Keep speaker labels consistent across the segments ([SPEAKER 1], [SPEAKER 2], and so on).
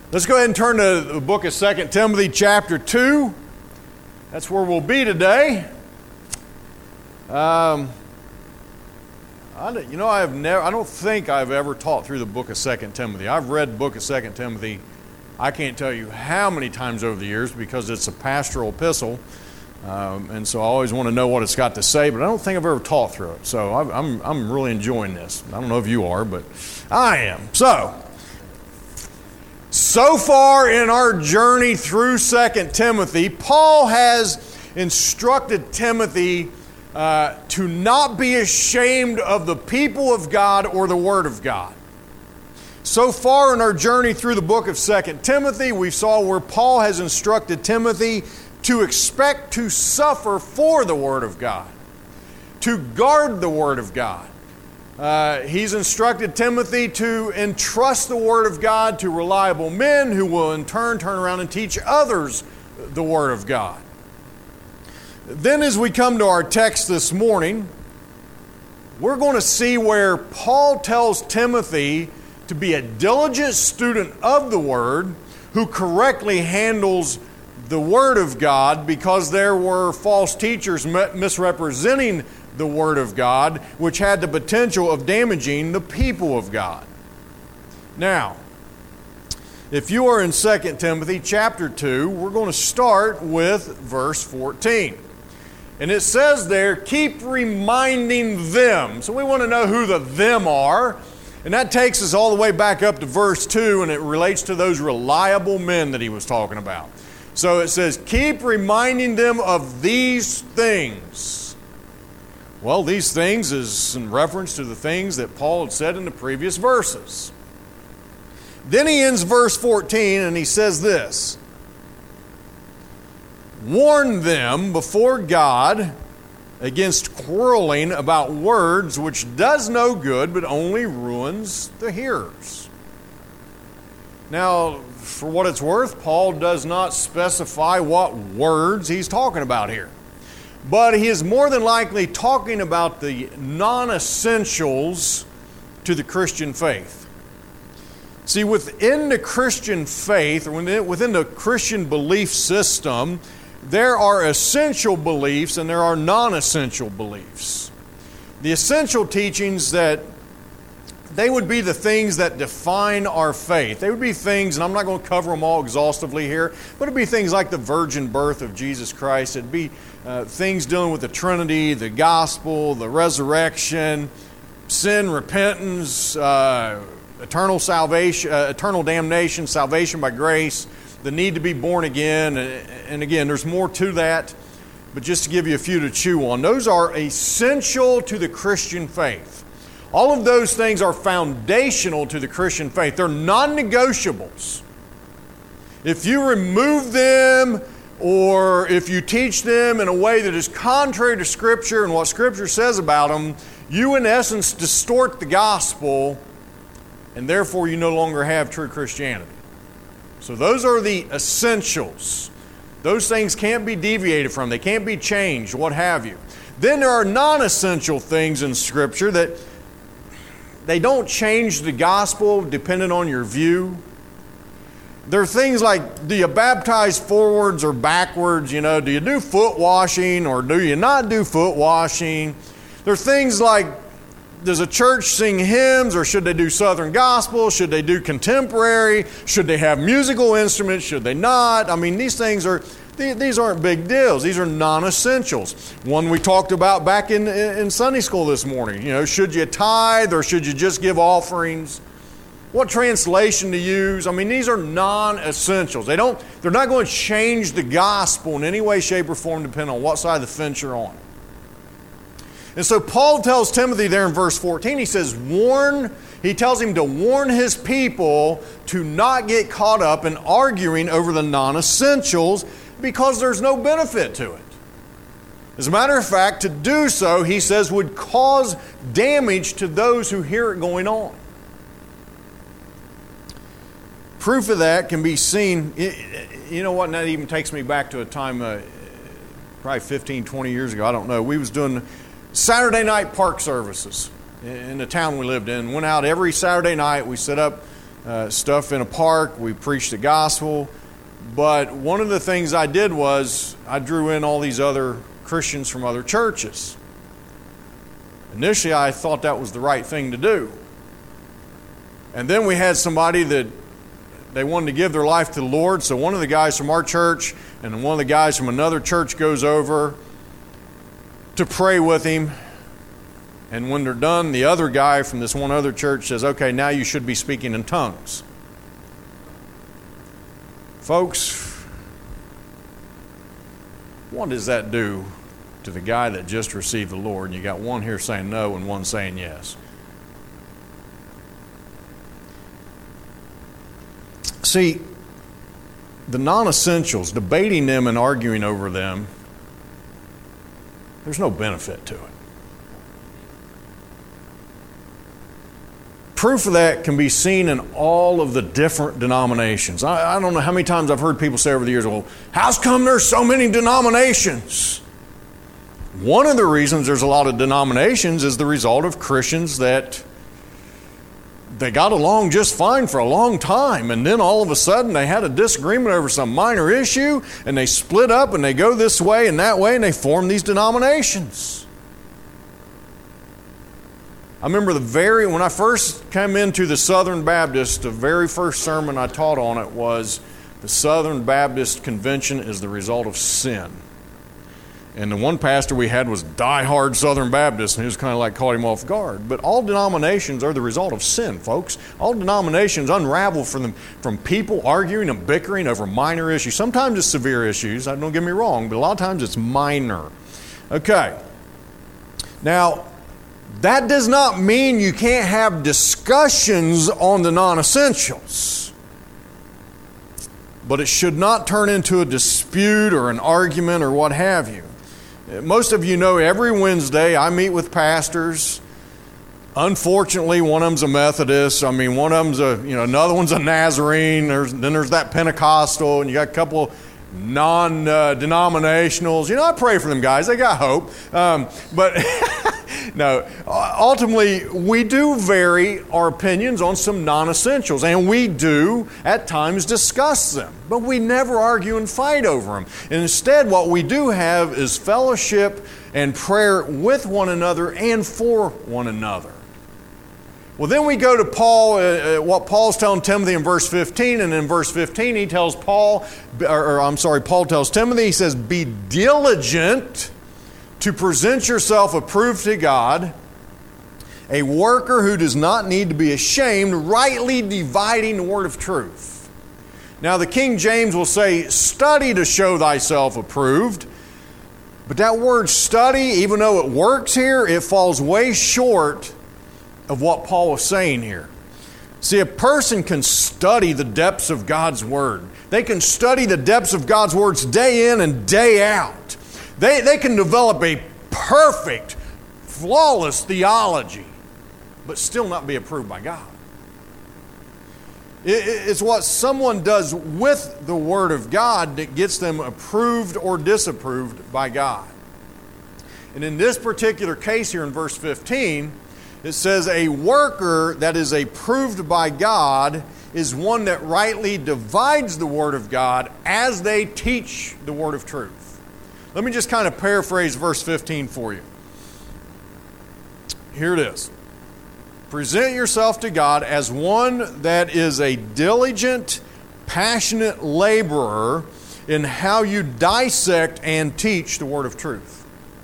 [SPEAKER 1] Let's go ahead and turn to the book of 2 Timothy chapter 2. That's where we'll be today. I don't think I've ever taught through the book of 2 Timothy. I've read the book of 2 Timothy, I can't tell you how many times over the years because it's a pastoral epistle. And so I always want to know what it's got to say, but I don't think I've ever taught through it. So I'm really enjoying this. I don't know if you are, but I am. So far in our journey through 2 Timothy, Paul has instructed Timothy to not be ashamed of the people of God or the Word of God. So far in our journey through the book of 2 Timothy, we saw where Paul has instructed Timothy to expect to suffer for the Word of God, to guard the Word of God. He's instructed Timothy to entrust the Word of God to reliable men who will in turn around and teach others the Word of God. Then as we come to our text this morning, we're going to see where Paul tells Timothy to be a diligent student of the Word who correctly handles the Word of God because there were false teachers misrepresenting the Word of God, which had the potential of damaging the people of God. Now, if you are in 2 Timothy chapter 2, we're going to start with verse 14. And it says there, keep reminding them. So we want to know who the them are. And that takes us all the way back up to verse 2, and it relates to those reliable men that he was talking about. So it says, keep reminding them of these things. Well, these things is in reference to the things that Paul had said in the previous verses. Then he ends verse 14 and he says this, warn them before God against quarreling about words which does no good but only ruins the hearers. Now, for what it's worth, Paul does not specify what words he's talking about here. But he is more than likely talking about the non-essentials to the Christian faith. See, within the Christian faith, or within the Christian belief system, there are essential beliefs and there are non-essential beliefs. The essential teachings they would be the things that define our faith. They would be things, and I'm not going to cover them all exhaustively here, but it would be things like the virgin birth of Jesus Christ. It would be things dealing with the Trinity, the gospel, the resurrection, sin, repentance, eternal salvation, eternal damnation, salvation by grace, the need to be born again. And again, there's more to that, but just to give you a few to chew on. Those are essential to the Christian faith. All of those things are foundational to the Christian faith. They're non-negotiables. If you remove them or if you teach them in a way that is contrary to Scripture and what Scripture says about them, you in essence distort the gospel and therefore you no longer have true Christianity. So those are the essentials. Those things can't be deviated from. They can't be changed, what have you. Then there are non-essential things in Scripture that they don't change the gospel depending on your view. There are things like, do you baptize forwards or backwards? Do you do foot washing or do you not do foot washing? There are things like, does a church sing hymns or should they do Southern gospel? Should they do contemporary? Should they have musical instruments? Should they not? I mean, these aren't big deals. These are non-essentials. One we talked about back in Sunday school this morning. Should you tithe or should you just give offerings? What translation to use? I mean, these are non-essentials. They're not going to change the gospel in any way, shape, or form depending on what side of the fence you're on. And so Paul tells Timothy there in verse 14, he says, he tells him to warn his people to not get caught up in arguing over the non-essentials because there's no benefit to it. As a matter of fact, to do so, he says, would cause damage to those who hear it going on. Proof of that can be seen, you know what, and that even takes me back to a time probably 15, 20 years ago, I don't know. We was doing Saturday night park services in the town we lived in. Went out every Saturday night. We set up stuff in a park. We preached the gospel. But one of the things I did was I drew in all these other Christians from other churches. Initially, I thought that was the right thing to do. And then we had somebody that they wanted to give their life to the Lord. So one of the guys from our church and one of the guys from another church goes over to pray with him. And when they're done, the other guy from this one other church says, okay, now you should be speaking in tongues. Folks, what does that do to the guy that just received the Lord? And you got one here saying no and one saying yes. See, the non-essentials, debating them and arguing over them, there's no benefit to it. Proof of that can be seen in all of the different denominations. I don't know how many times I've heard people say over the years, well, how come there's so many denominations? One of the reasons there's a lot of denominations is the result of Christians that they got along just fine for a long time, and then all of a sudden they had a disagreement over some minor issue, and they split up and they go this way and that way, and they form these denominations. I remember when I first came into the Southern Baptist, the very first sermon I taught on it was the Southern Baptist Convention is the result of sin. And the one pastor we had was diehard Southern Baptist, and he was kind of like caught him off guard. But all denominations are the result of sin, folks. All denominations unravel from people arguing and bickering over minor issues. Sometimes it's severe issues, don't get me wrong, but a lot of times it's minor. Okay. Now, that does not mean you can't have discussions on the non-essentials. But it should not turn into a dispute or an argument or what have you. Most of you know every Wednesday I meet with pastors. Unfortunately, one of them's a Methodist. I mean, one of them's another one's a Nazarene. Then there's that Pentecostal, and you got a couple non-denominationals. I pray for them guys. They got hope. But no, ultimately, we do vary our opinions on some non-essentials, and we do at times discuss them, but we never argue and fight over them. And instead, what we do have is fellowship and prayer with one another and for one another. Well, then we go to Paul, what Paul's telling Timothy in verse 15, and in verse 15 Paul tells Timothy, he says, be diligent to present yourself approved to God, a worker who does not need to be ashamed, rightly dividing the word of truth. Now the King James will say, study to show thyself approved. But that word study, even though it works here, it falls way short of what Paul was saying here. See, a person can study the depths of God's Word. They can study the depths of God's words day in and day out. They can develop a perfect, flawless theology, but still not be approved by God. It's what someone does with the Word of God that gets them approved or disapproved by God. And in this particular case here in verse 15, it says a worker that is approved by God is one that rightly divides the Word of God as they teach the Word of truth. Let me just kind of paraphrase verse 15 for you. Here it is. Present yourself to God as one that is a diligent, passionate laborer in how you dissect and teach the Word of truth.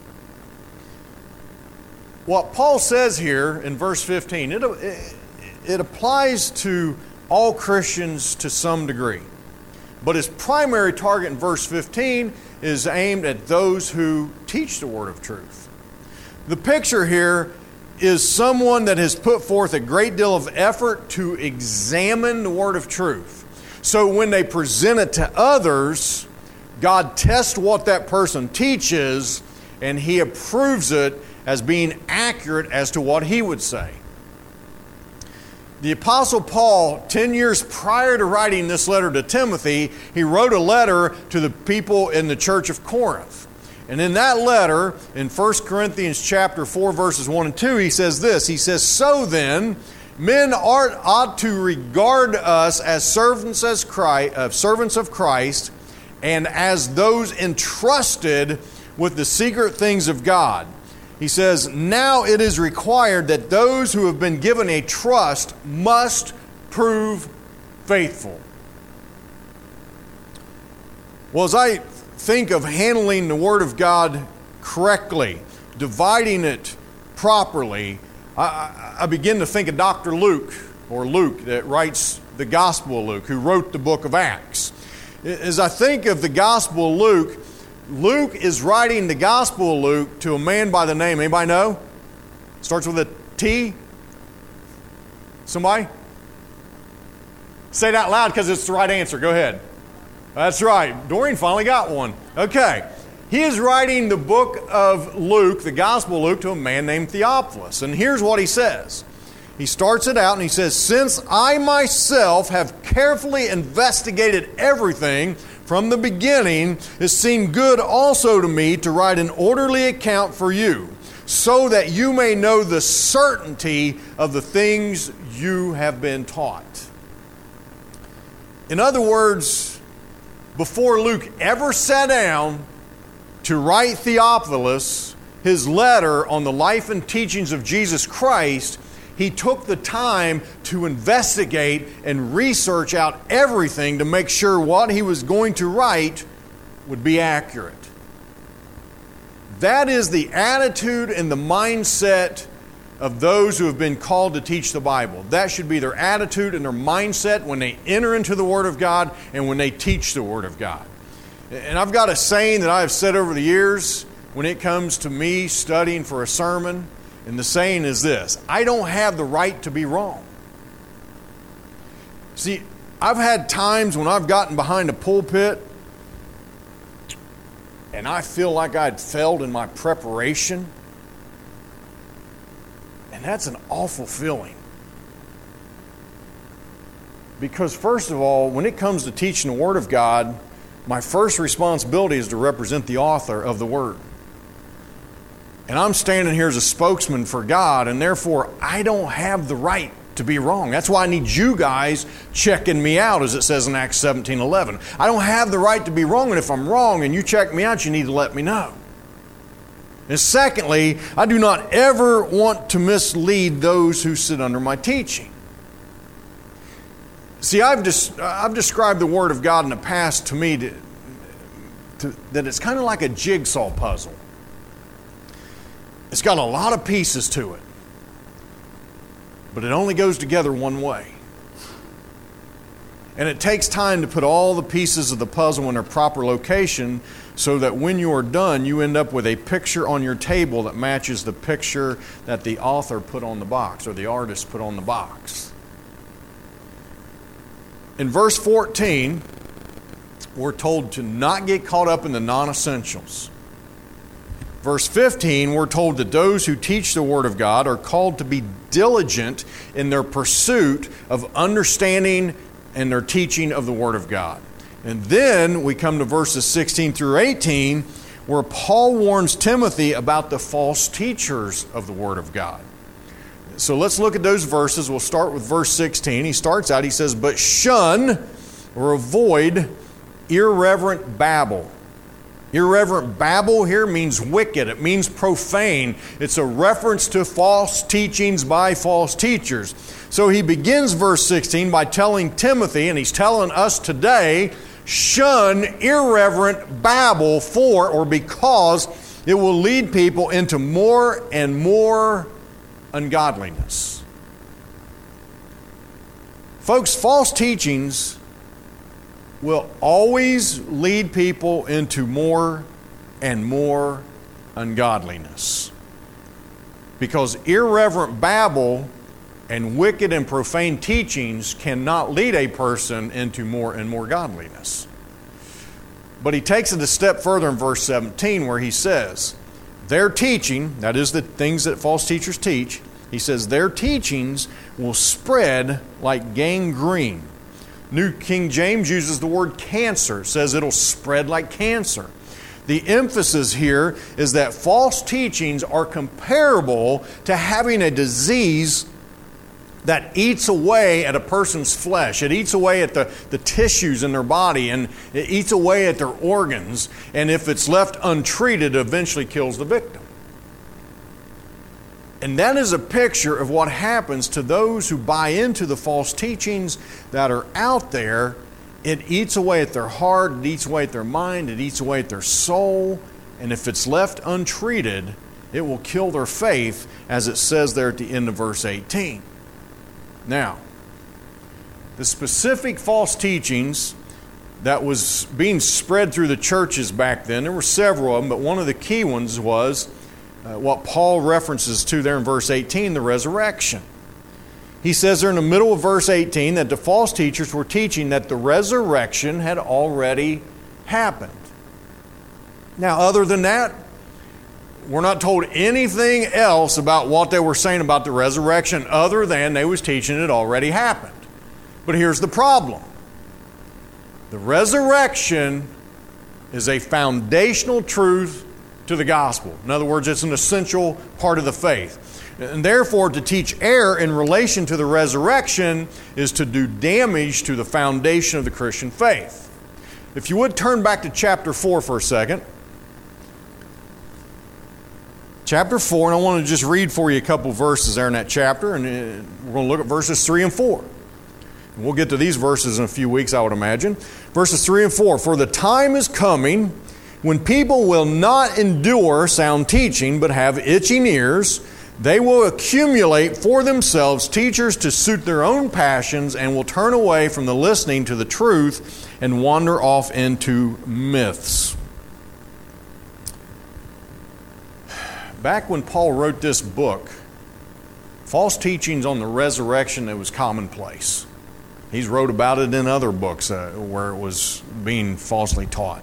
[SPEAKER 1] What Paul says here in verse 15, it applies to all Christians to some degree. But his primary target in verse 15 is aimed at those who teach the word of truth. The picture here is someone that has put forth a great deal of effort to examine the word of truth. So when they present it to others, God tests what that person teaches, and He approves it as being accurate as to what he would say. The Apostle Paul, 10 years prior to writing this letter to Timothy, he wrote a letter to the people in the church of Corinth. And in that letter, in 1 Corinthians chapter 4, verses 1 and 2, he says this. He says, "So then, Men ought to regard us as servants of Christ and as those entrusted with the secret things of God. He says, now it is required that those who have been given a trust must prove faithful. Well, as I think of handling the Word of God correctly, dividing it properly, I begin to think of Dr. Luke, or Luke, that writes the Gospel of Luke, who wrote the book of Acts. As I think of the Gospel of Luke, Luke is writing the Gospel of Luke to a man by the name, anybody know? Starts with a T? Somebody? Say it out loud because it's the right answer. Go ahead. That's right. Doreen finally got one. Okay. He is writing the book of Luke, the Gospel of Luke, to a man named Theophilus. And here's what he says. He starts it out and he says, since I myself have carefully investigated everything from the beginning, it seemed good also to me to write an orderly account for you, so that you may know the certainty of the things you have been taught. In other words, before Luke ever sat down to write Theophilus his letter on the life and teachings of Jesus Christ, he took the time to investigate and research out everything to make sure what he was going to write would be accurate. That is the attitude and the mindset of those who have been called to teach the Bible. That should be their attitude and their mindset when they enter into the Word of God and when they teach the Word of God. And I've got a saying that I have said over the years when it comes to me studying for a sermon, and the saying is this: I don't have the right to be wrong. See, I've had times when I've gotten behind a pulpit and I feel like I'd failed in my preparation. And that's an awful feeling. Because first of all, when it comes to teaching the Word of God, my first responsibility is to represent the author of the Word. And I'm standing here as a spokesman for God, and therefore I don't have the right to be wrong. That's why I need you guys checking me out, as it says in Acts 17:11. I don't have the right to be wrong, and if I'm wrong and you check me out, you need to let me know. And secondly, I do not ever want to mislead those who sit under my teaching. See, I've described the Word of God in the past to me that it's kind of like a jigsaw puzzle. It's got a lot of pieces to it, but it only goes together one way. And it takes time to put all the pieces of the puzzle in their proper location so that when you are done, you end up with a picture on your table that matches the picture that the author put on the box or the artist put on the box. In verse 14, we're told to not get caught up in the non-essentials. Verse 15, we're told that those who teach the Word of God are called to be diligent in their pursuit of understanding and their teaching of the Word of God. And then we come to verses 16 through 18, where Paul warns Timothy about the false teachers of the Word of God. So let's look at those verses. We'll start with verse 16. He starts out, he says, "But shun or avoid irreverent babble." Irreverent babble here means wicked. It means profane. It's a reference to false teachings by false teachers. So he begins verse 16 by telling Timothy, and he's telling us today, shun irreverent babble for or because it will lead people into more and more ungodliness. Folks, false teachings will always lead people into more and more ungodliness. Because irreverent babble and wicked and profane teachings cannot lead a person into more and more godliness. But he takes it a step further in verse 17 where he says, their teaching, that is the things that false teachers teach, he says their teachings will spread like gangrene. New King James uses the word cancer. It says it'll spread like cancer. The emphasis here is that false teachings are comparable to having a disease that eats away at a person's flesh. It eats away at the tissues in their body, and it eats away at their organs. And if it's left untreated, it eventually kills the victim. And that is a picture of what happens to those who buy into the false teachings that are out there. It eats away at their heart, it eats away at their mind, it eats away at their soul. And if it's left untreated, it will kill their faith, as it says there at the end of verse 18. Now, the specific false teachings that was being spread through the churches back then, there were several of them, but one of the key ones was what Paul references to there in verse 18, the resurrection. He says there in the middle of verse 18 that the false teachers were teaching that the resurrection had already happened. Now, other than that, we're not told anything else about what they were saying about the resurrection other than they was teaching it already happened. But here's the problem. The resurrection is a foundational truth to the gospel. In other words, it's an essential part of the faith. And therefore, to teach error in relation to the resurrection is to do damage to the foundation of the Christian faith. If you would turn back to chapter 4 for a second. Chapter 4, and I want to just read for you a couple verses there in that chapter, and we're going to look at verses 3 and 4. And we'll get to these verses in a few weeks, I would imagine. Verses 3 and 4, "For the time is coming when people will not endure sound teaching, but have itching ears. They will accumulate for themselves teachers to suit their own passions, and will turn away from the listening to the truth and wander off into myths." Back when Paul wrote this book, false teachings on the resurrection, it was commonplace. He's wrote about it in other books where it was being falsely taught.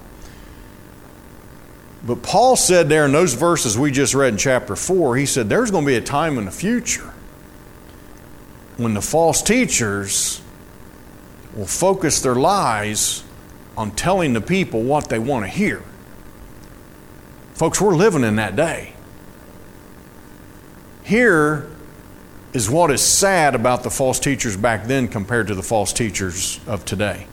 [SPEAKER 1] But Paul said there in those verses we just read in chapter 4, he said there's going to be a time in the future when the false teachers will focus their lies on telling the people what they want to hear. Folks, we're living in that day. Here is what is sad about the false teachers back then compared to the false teachers of today.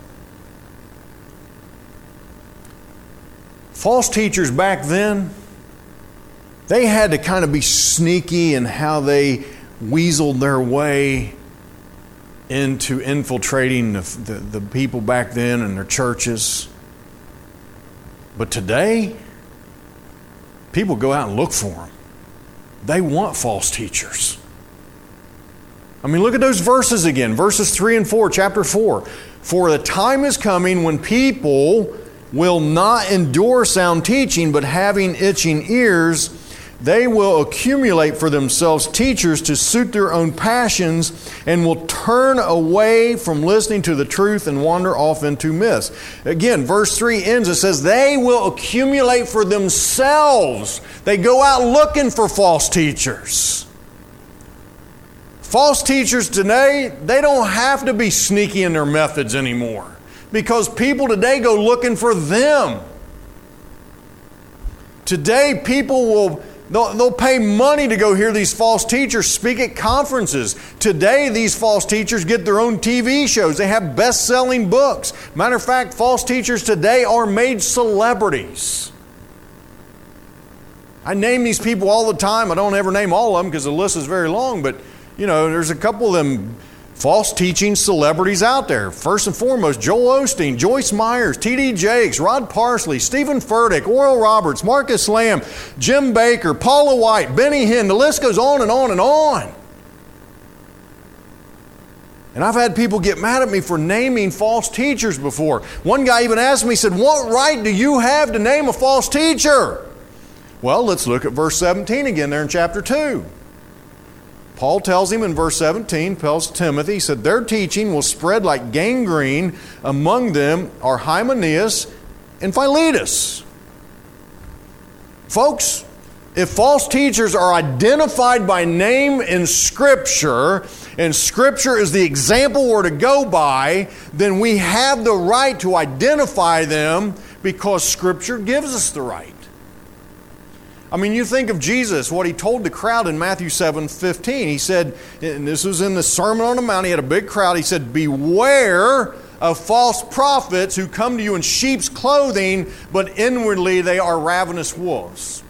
[SPEAKER 1] False teachers back then, they had to kind of be sneaky in how they weaseled their way into infiltrating the people back then and their churches. But today, people go out and look for them. They want false teachers. I mean, look at those verses again. Verses 3 and 4, chapter 4. "For the time is coming when people will not endure sound teaching, but having itching ears, they will accumulate for themselves teachers to suit their own passions, and will turn away from listening to the truth and wander off into myths." Again, verse 3 ends, it says, they will accumulate for themselves. They go out looking for false teachers. False teachers today, they don't have to be sneaky in their methods anymore, because people today go looking for them. Today, people they'll pay money to go hear these false teachers speak at conferences. Today, these false teachers get their own TV shows. They have best-selling books. Matter of fact, false teachers today are made celebrities. I name these people all the time. I don't ever name all of them because the list is very long, but there's a couple of them false teaching celebrities out there. First and foremost, Joel Osteen, Joyce Myers, T.D. Jakes, Rod Parsley, Stephen Furtick, Oral Roberts, Marcus Lamb, Jim Baker, Paula White, Benny Hinn. The list goes on and on and on. And I've had people get mad at me for naming false teachers before. One guy even asked me, he said, "What right do you have to name a false teacher?" Well, let's look at verse 17 again there in chapter 2. Paul tells him in verse 17, tells Timothy, he said, "Their teaching will spread like gangrene. Among them are Hymenaeus and Philetus." Folks, if false teachers are identified by name in Scripture, and Scripture is the example we're to go by, then we have the right to identify them because Scripture gives us the right. I mean, you think of Jesus, what he told the crowd in Matthew 7:15. He said, and this was in the Sermon on the Mount, he had a big crowd. He said, beware of false prophets who come to you in sheep's clothing, but inwardly they are ravenous wolves.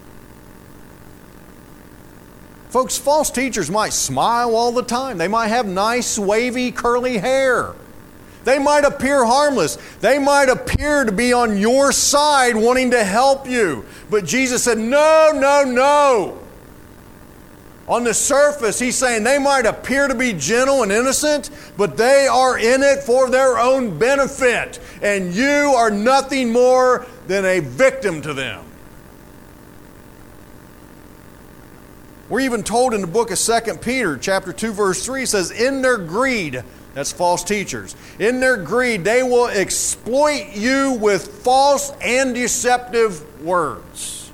[SPEAKER 1] Folks, false teachers might smile all the time. They might have nice, wavy, curly hair. They might appear harmless. They might appear to be on your side wanting to help you. But Jesus said, no, no, no. On the surface, he's saying they might appear to be gentle and innocent, but they are in it for their own benefit. And you are nothing more than a victim to them. We're even told in the book of 2 Peter, chapter 2, verse 3, it says, in their greed, that's false teachers, in their greed, they will exploit you with false and deceptive words.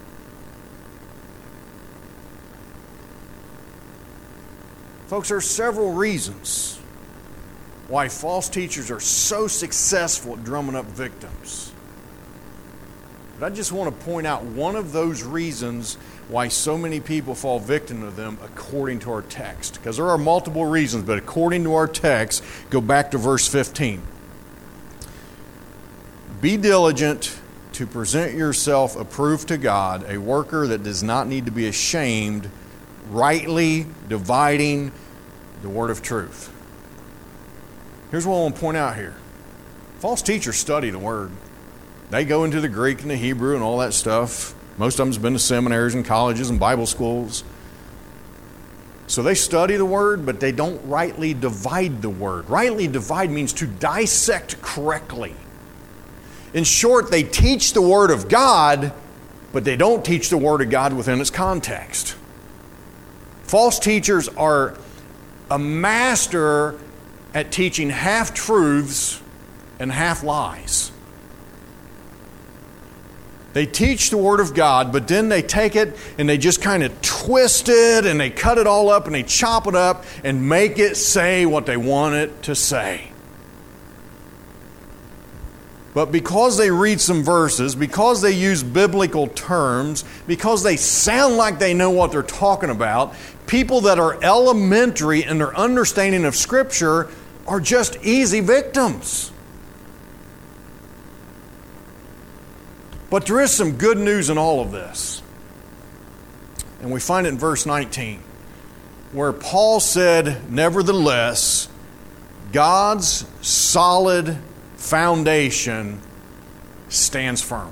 [SPEAKER 1] Folks, there are several reasons why false teachers are so successful at drumming up victims. But I just want to point out one of those reasons why so many people fall victim to them according to our text. Because there are multiple reasons, but according to our text, go back to verse 15. Be diligent to present yourself approved to God, a worker that does not need to be ashamed, rightly dividing the word of truth. Here's what I want to point out here. False teachers study the word. They go into the Greek and the Hebrew and all that stuff. Most of them's been to seminaries and colleges and Bible schools. So they study the Word, but they don't rightly divide the Word. Rightly divide means to dissect correctly. In short, they teach the Word of God, but they don't teach the Word of God within its context. False teachers are a master at teaching half-truths and half-lies. They teach the Word of God, but then they take it and they just kind of twist it and they cut it all up and they chop it up and make it say what they want it to say. But because they read some verses, because they use biblical terms, because they sound like they know what they're talking about, people that are elementary in their understanding of Scripture are just easy victims. But there is some good news in all of this. And we find it in verse 19, where Paul said, nevertheless, God's solid foundation stands firm.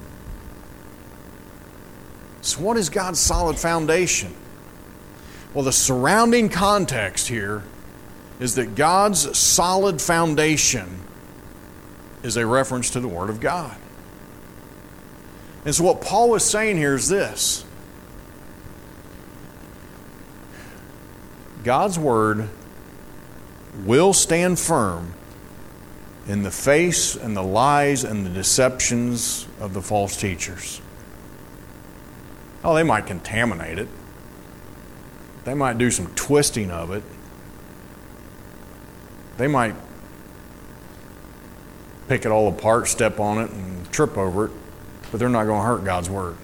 [SPEAKER 1] So what is God's solid foundation? Well, the surrounding context here is that God's solid foundation is a reference to the Word of God. And so what Paul is saying here is this. God's Word will stand firm in the face and the lies and the deceptions of the false teachers. Oh, they might contaminate it. They might do some twisting of it. They might pick it all apart, step on it, and trip over it. But they're not going to hurt God's Word.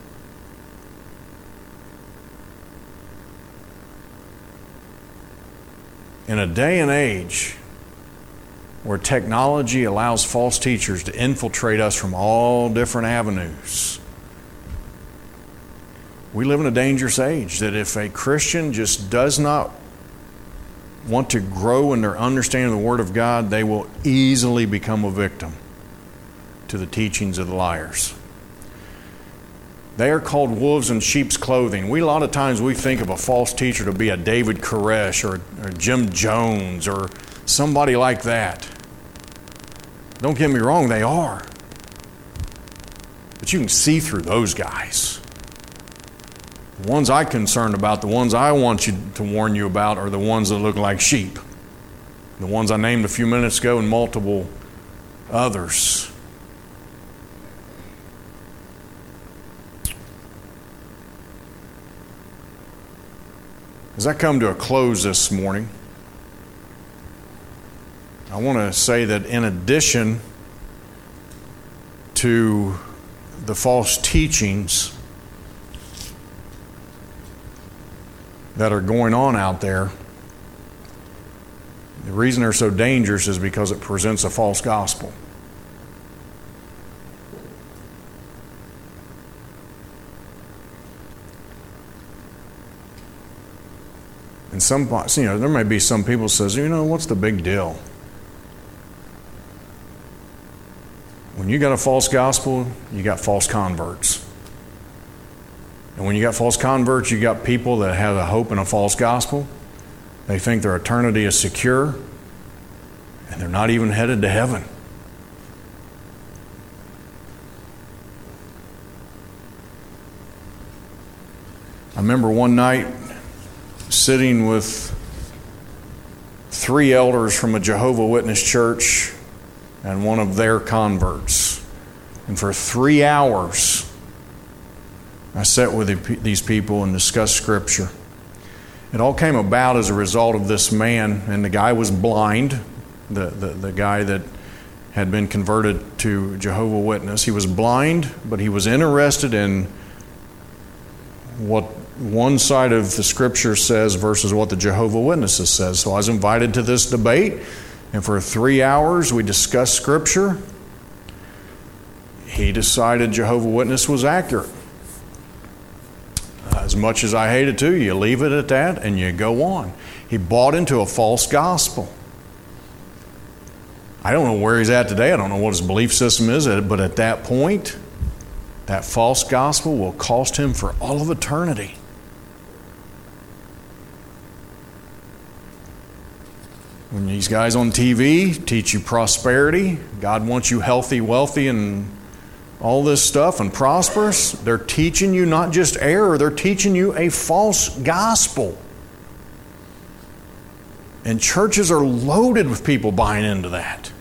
[SPEAKER 1] In a day and age where technology allows false teachers to infiltrate us from all different avenues, we live in a dangerous age that if a Christian just does not want to grow in their understanding of the Word of God, they will easily become a victim to the teachings of the liars. They are called wolves in sheep's clothing. A lot of times we think of a false teacher to be a David Koresh or Jim Jones or somebody like that. Don't get me wrong, they are. But you can see through those guys. The ones I'm concerned about, the ones I want you to warn you about are the ones that look like sheep. The ones I named a few minutes ago and multiple others. As I come to a close this morning, I want to say that in addition to the false teachings, that are going on out there, the reason they're so dangerous is because it presents a false gospel. And there may be some people who says, what's the big deal? When you got a false gospel, you got false converts. And when you got false converts, you got people that have a hope in a false gospel. They think their eternity is secure, and they're not even headed to heaven. I remember one night sitting with 3 elders from a Jehovah's Witness church and one of their converts. And for 3 hours, I sat with these people and discussed Scripture. It all came about as a result of this man, and the guy was blind, the guy that had been converted to Jehovah's Witness. He was blind, but he was interested in what one side of the Scripture says versus what the Jehovah's Witnesses says. So I was invited to this debate, and for 3 hours we discussed Scripture. He decided Jehovah's Witness was accurate. As much as I hate it too, you leave it at that and you go on. He bought into a false gospel. I don't know where he's at today. I don't know what his belief system is, but at that point, that false gospel will cost him for all of eternity. When these guys on TV teach you prosperity, God wants you healthy, wealthy, and all this stuff and prosperous, they're teaching you not just error, they're teaching you a false gospel. And churches are loaded with people buying into that.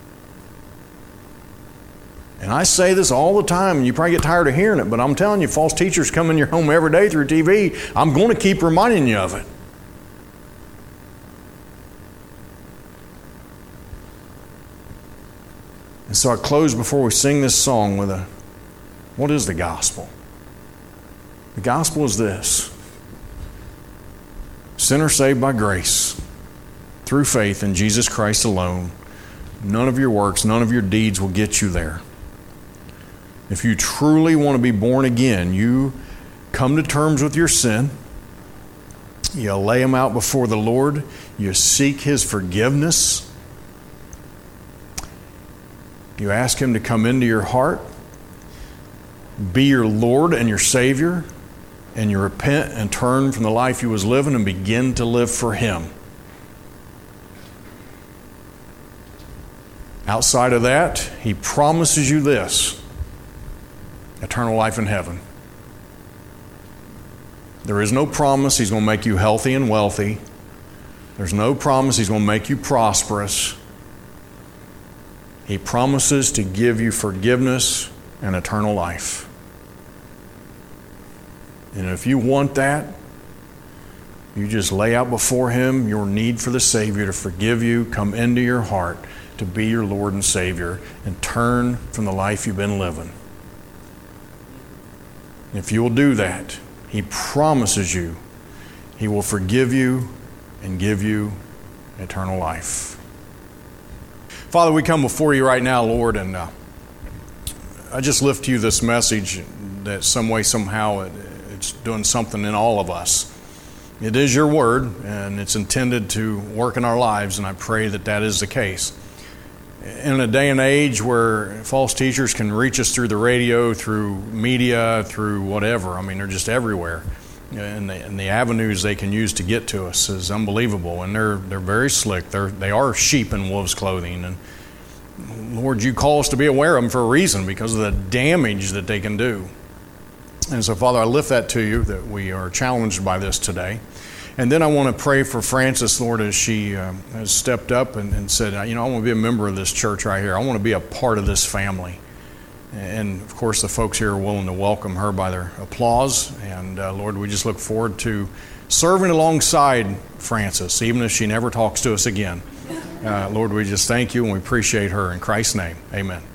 [SPEAKER 1] And I say this all the time, and you probably get tired of hearing it, but I'm telling you, false teachers come in your home every day through TV. I'm going to keep reminding you of it. And so I close before we sing this song with what is the gospel? The gospel is this: sinner saved by grace through faith in Jesus Christ alone. None of your works, none of your deeds will get you there. If you truly want to be born again, you come to terms with your sin. You lay them out before the Lord. You seek His forgiveness. You ask Him to come into your heart, be your Lord and your Savior, and you repent and turn from the life you was living and begin to live for Him. Outside of that, He promises you this: eternal life in heaven. There is no promise He's going to make you healthy and wealthy. There's no promise He's going to make you prosperous. He promises to give you forgiveness and eternal life. And if you want that, you just lay out before Him your need for the Savior to forgive you, come into your heart to be your Lord and Savior, and turn from the life you've been living. If you will do that, He promises you He will forgive you and give you eternal life. Father, we come before you right now, Lord, and I just lift to you this message that some way, somehow, it's doing something in all of us. It is your word, and it's intended to work in our lives, and I pray that that is the case. In a day and age where false teachers can reach us through the radio, through media, through whatever, I mean, they're just everywhere. And the avenues they can use to get to us is unbelievable, and they're very slick. They are sheep in wolves' clothing, and Lord, you call us to be aware of them for a reason, because of the damage that they can do. And so, Father, I lift that to you, that we are challenged by this today. And then I want to pray for Frances, Lord, as she has stepped up and said, I want to be a member of this church right here. I want to be a part of this family. And, of course, the folks here are willing to welcome her by their applause. And, Lord, we just look forward to serving alongside Frances, even if she never talks to us again. Lord, we just thank you and we appreciate her. In Christ's name, amen.